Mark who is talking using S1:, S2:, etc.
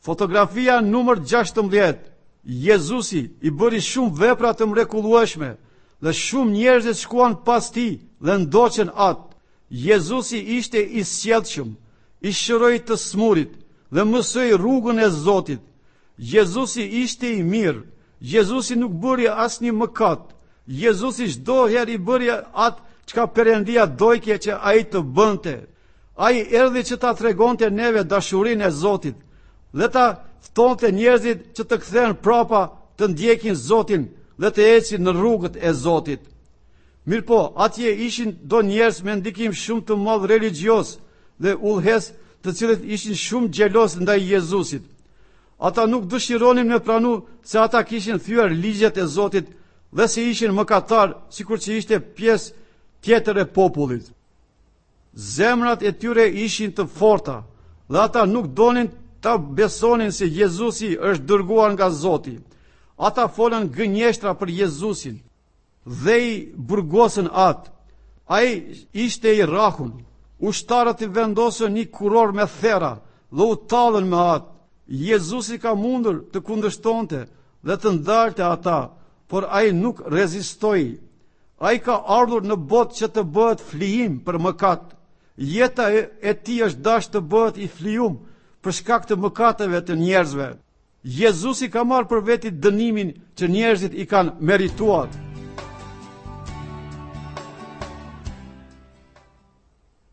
S1: Fotografia numër 16. Jezusi i bëri shumë vepra të mrekullueshme dhe shumë njerëzit shkuan pas tij dhe ndoqën atë. Jezusi ishte i sjellshëm, i shëroi të smurit dhe mësoi rrugën e Zotit. Jezusi ishte i mirë. Jezusi nuk bëri asnjë mëkat. Jezusi çdo herë i bëri atë çka Perëndia dojke që ai të bënte. Ai erdhi që ta tregonte neve dashurinë e Zotit dhe ta ftonte njerëzit që të kthehen prapa, të ndjekin Zotin dhe të ecin në rrugët e Zotit. Mirëpo, atje ishin do njerëz me ndikim shumë të madh religjioz dhe udhëhes, të cilët ishin shumë xhelos ndaj Jezusit. Ata nuk dëshironin me pranu se ata kishin thyer ligjet e Zotit dhe se ishin mëkatar, sikur që ishte pjesë tjetër e popullit. Zemrat e tyre ishin të forta dhe ata nuk donin ta besonin se Jezusi është dërguar nga Zoti. Ata folën gënjeshtra për Jezusin dhe i burgosën atë. Ai ishte i rrahun. Ushtarët i vendosën një kuror me thera dhe u tallën me atë. Jezusi ka mundur të kundërshtonte dhe të ndalte ata, por ai nuk rezistoi. Ai ka ardhur në botë që të bëhet flijim për mëkat. Jeta e tij është dashur të bëhet i flijum për shkak të mëkateve të njerëzve. Jezusi ka marrë për veti dënimin që njerëzit i kanë merituar.